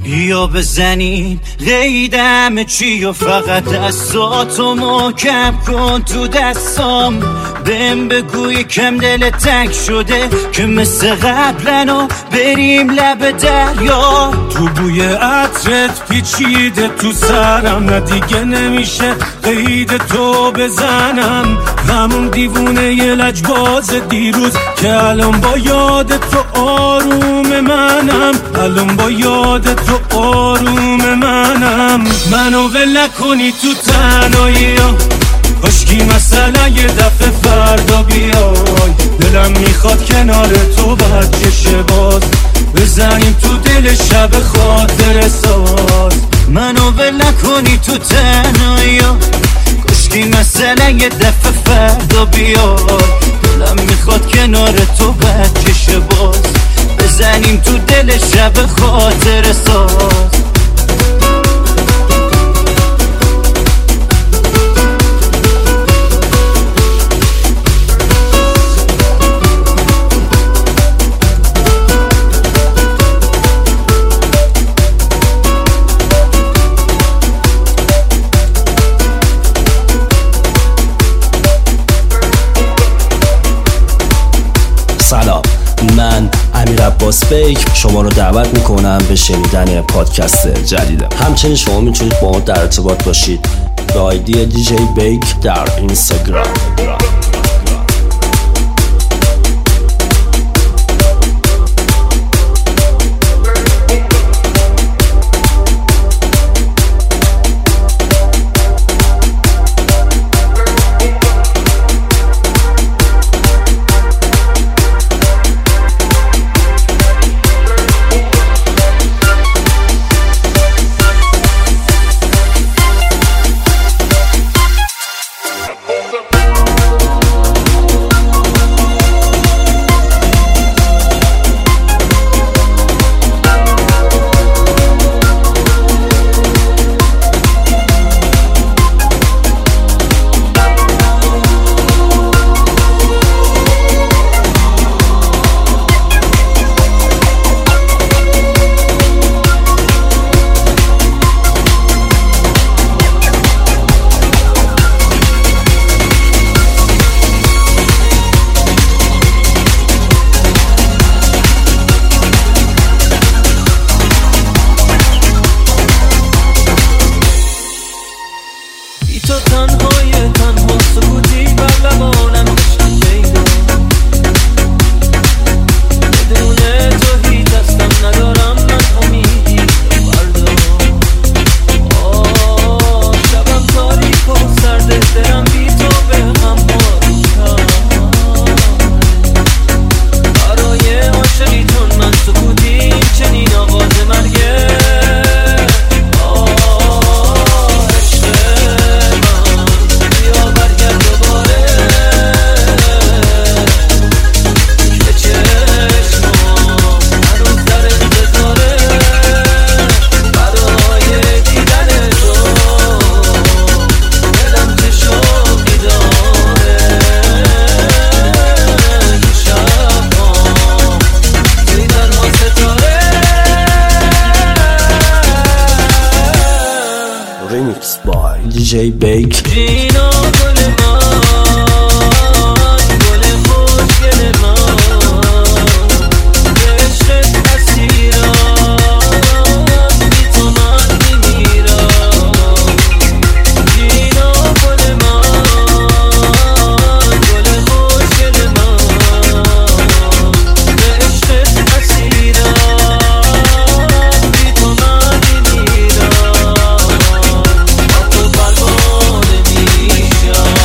یا بزنیم قیدم چی و فقط دستاتو محکم کن تو دستام. بهم بگوی کم دل تنگ شده که مثل قبلنو بریم لب دریا. تو بوی عطرت پیچیده تو سرم، نه دیگه نمیشه قید تو بزنم. همون دیوونه یه لجباز دیروز که الان با یاد تو آروم منم، الان با یاد تو آروم منم. منو ول نکنی تو تنهایی ها، کاشکی مثلا یه دفعه فردا بیای. دلم میخواد کنار تو برکشه باز، بزنیم تو دل شب خاطر ساز. منو ول نکنی تو تنهایی ها، کاشکی مثلا یه دفعه فردا بیای. دلم میخواد کنار تو برکشه باز، بزنیم تو دل شب خاطر ساز. سلام، من امیر عباس بیک شما رو دعوت میکنم به شنیدن پادکست جدیدم. همچنین شما میتونید با ما در ارتباط باشید به آیدی دیجی بیک در اینستاگرام. Remix by DJ Bake. Show.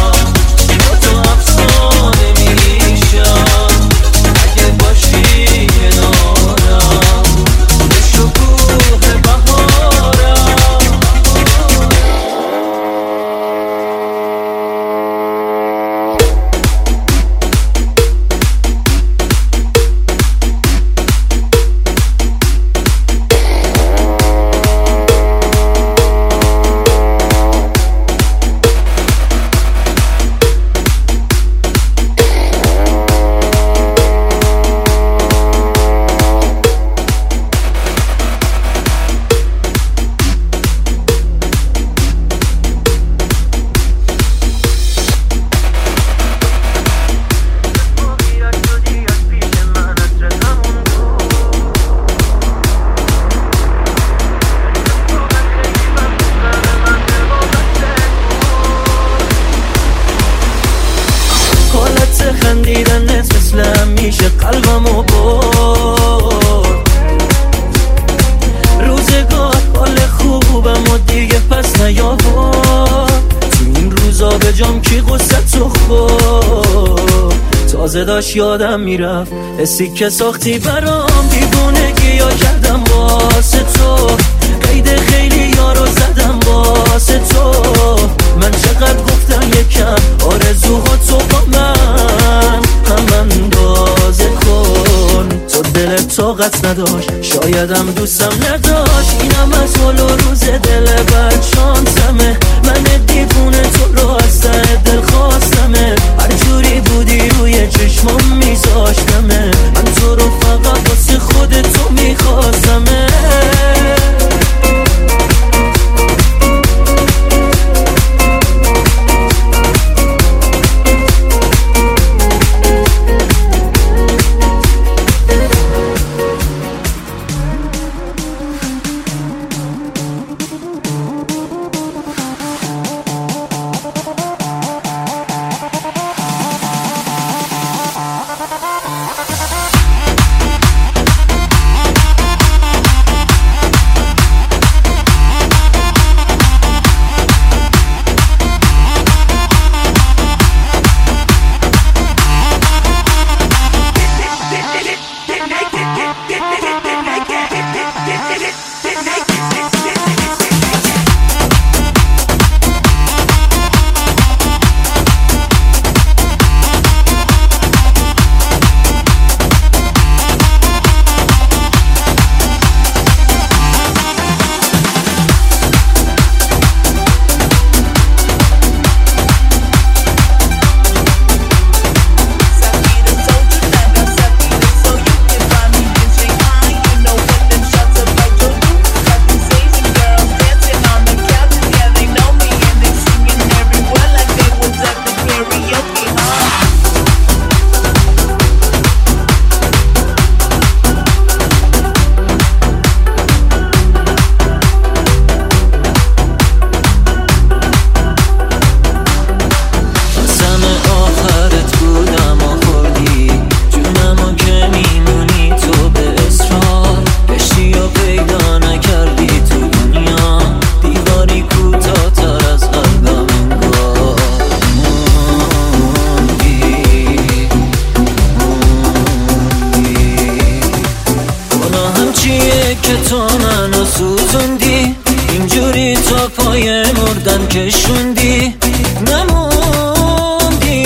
تازه داشت یادم میرفت حسی که ساختی برام دیوونگی یا کردم واسه تو قید خیلی یارو زدم واسه تو من چقدر گفتم یکم آرزوها تو با من هم اندازه کن تو دلت طاقت نداشت شایدم دوستم نداشت اینم از حال و روز دل بد شانسمه من دیوونه تو رو از ته دل خواستمه هر جوری بودی روی چشمم میذاشتمه من تو رو فقط واسه خود تو میخواستمه که تو منو سوزوندی اینجوری تا پای مردن کشوندی نموندی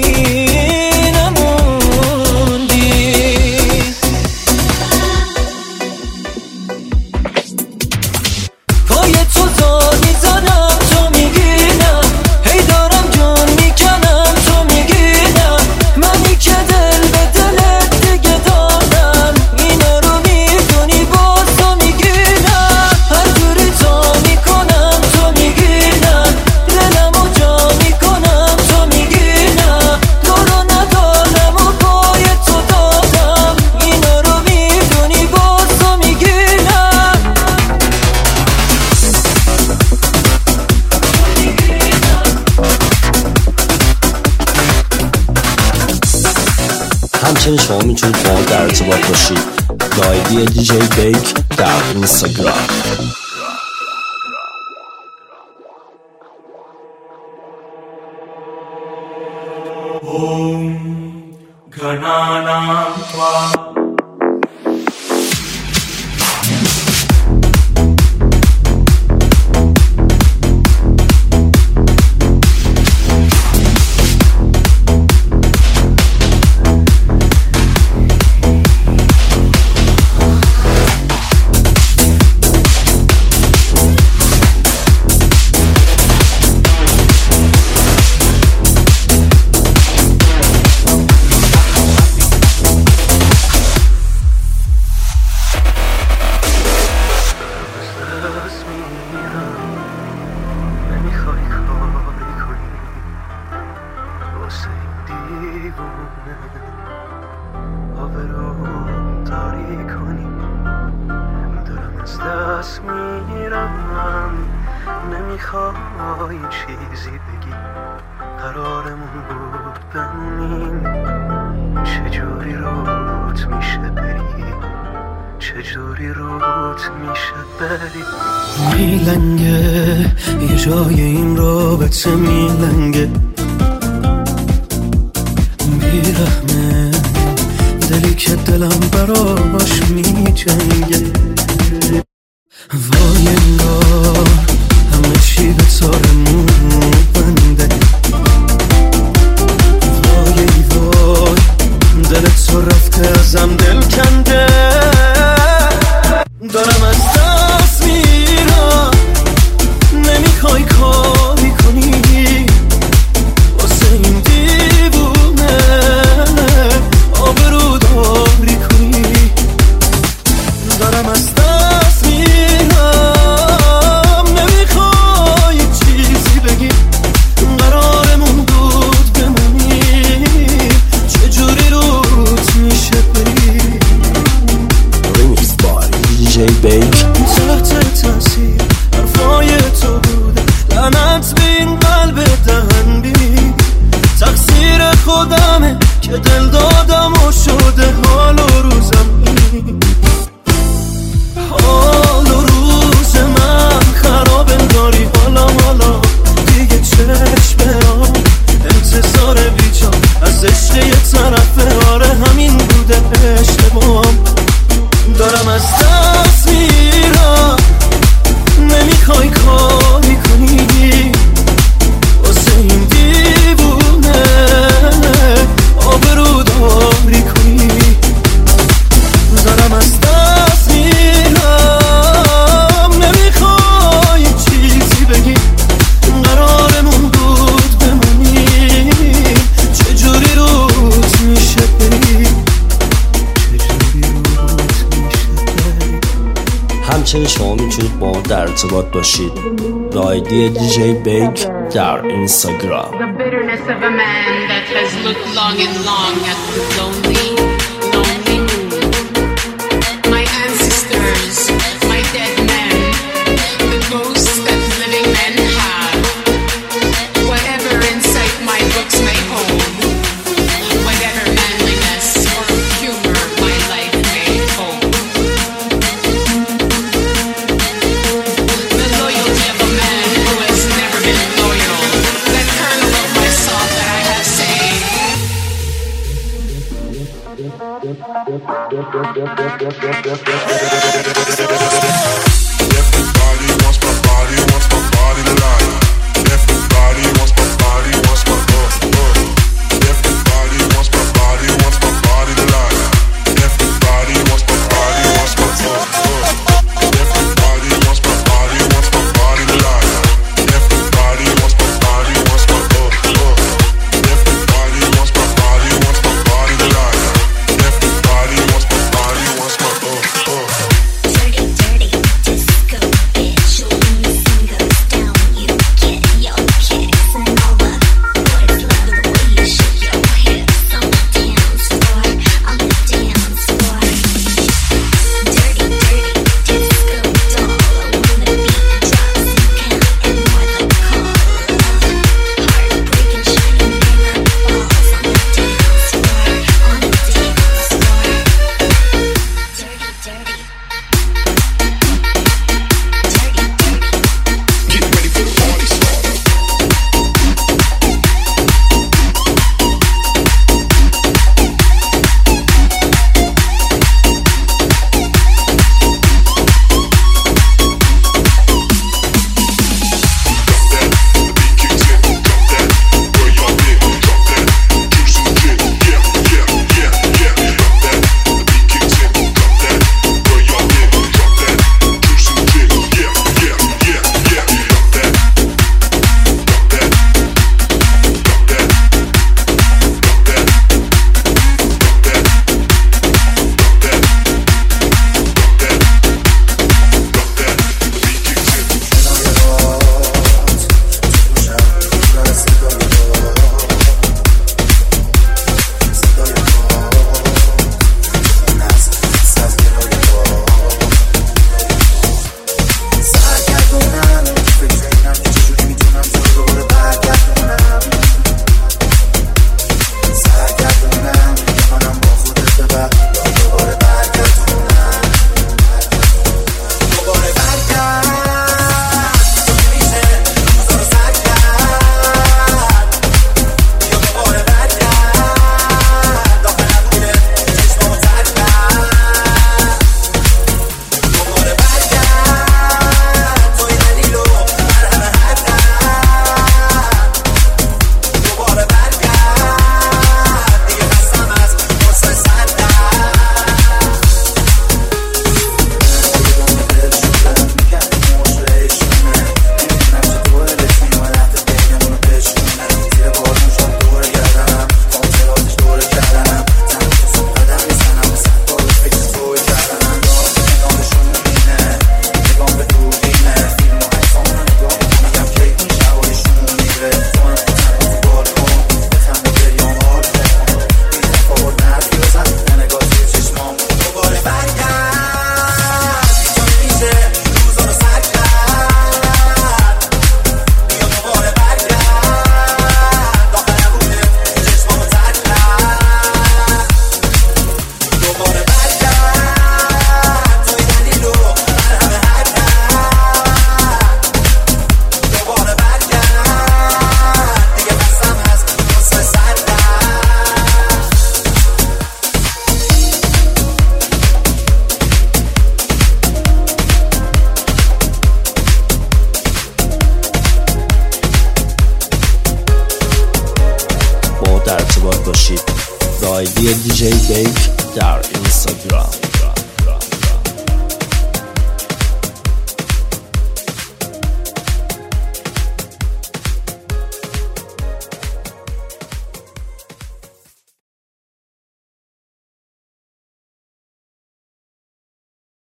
پای تو دار میزنم تو میگی نه هی دارم جون میکنم تو میگی نه منی که دل به دلت دیگه دارم اینا رو میدونی باز تو میگی نه هر جوری تا میکنم تو میگی نه دلمو جا میکنم تو میگی نه تو رو ندارم و پای تو دادم اینا رو میدونی باز تو میگی نه همچنین شما میتونید با ما در ارتباط باشید با آیدی دیجی بیک در اینستاگرام. نمیخوای چیزی بگی قرارمون بود بمونیم چجوری روت میشه بری چجوری روت میشه بری میلنگه یه جای این رابطه میلنگه بیرحمه، دلی که دلم براش می جنگه. وای انگار همه چی به تارمون بنده. وای وای دل تو رفته ازم دل کنده. دارم از دست میرم، نمیخوای کاری کنی واسه این دیوونه آبرو داری کنی. دارم از دست میرم، نمیخوای چیزی بگی، قرارمون بود بمونی، چجوری روت میشه بری. ریمیکس بای دیجی بیک. تحت تاثیر حرفای تو بوده، لعنت به این قلب دهن بی. تقصیر خودمه که دل دادم و شده حال و روزم این. حال و روز من خراب انگاری، حالا دیگه چشمم انتظار بیجا از عشق یه طرفه. آره همین بوده اشتباهم. دارم از دست میرم، نمیخوای کاری کنی واسه این دیوونه آبرو داری کنی. دارم از دست میرم، نمیخوای چیزی بگی، قرارمون بود بمونی، چجوری روت میشه بری. همچنین شما میتونید با ما در ارتباط باشید با آیدی دیجی بیک در اینستاگرام. The bitterness of a man that has looked long and long at the lonely moon. My ancestors, my dead men, the ghosts that living men have. Whatever insight my books may hold, whatever manliness or humor my life may hold. The loyalty of a man who has never been loyal, that kernel of my soul that I have saved. Everybody wants my body tonight. Everybody wants my body, wants my Everybody wants my body tonight. Everybody wants my body, wants my Everybody wants my body tonight. Everybody wants my body, wants my Everybody wants my body tonight. Everybody wants my body, wants my در ارتباط باشید. با آیدی DJ بیک در اینستاگرام.